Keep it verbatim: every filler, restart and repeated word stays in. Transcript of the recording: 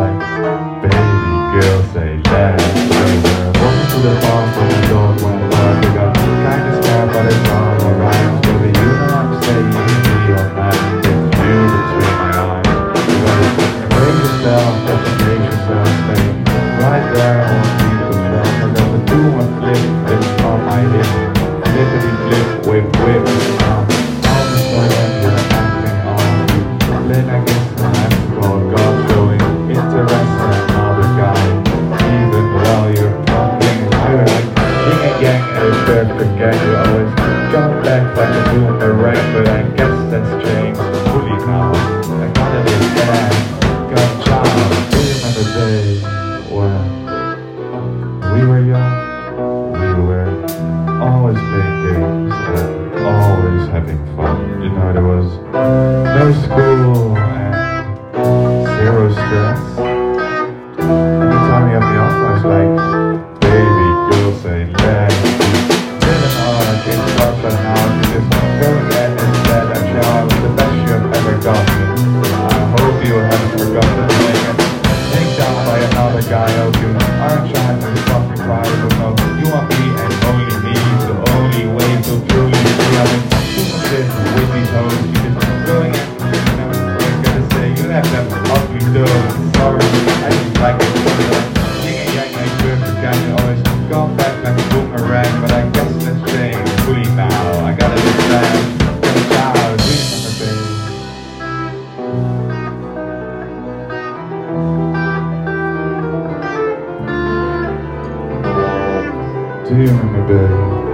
like, baby girl, say less. We were walking to the bar when the door went dark. We got kinda scared, but it's all alright. Baby, you know I'm staying here all night. With you between my eyes. You gotta break yourself, just make yourself stay right there on the shelf. I got the two and flip, it's on my hip. Flippity flip, whip, whip. Um, all the sudden you're acting on. Then I guess I'm called God showing interest in another guy. Even while you're fucking higher like yin and yang and a perfect gang. You always come back like a boomerang, but I guess that's changed fully now. I gotta be bad, got child. Do you remember days when we were young? We were always playing games and always having fun. You know, there was no school and zero stress. Anytime you have me off, I was like, baby girl, say let's didn't argue, it's rough and hard. You just go ahead and said that y'all was the best you have ever gotten. I hope you haven't forgotten making take down by another guy. I hope you aren't trying to fucking cry, but no, you want me and only me. The only way to truly be having with these hoes. You just going in, you know, I'm gonna say you have them ugly doors. Sorry, I just like it. Yin and yang ain't perfect, guy. You always come back like a boomerang, but I guess that's changed fully now. I gotta live fast, get a child, do you remember, baby? Do you remember, baby?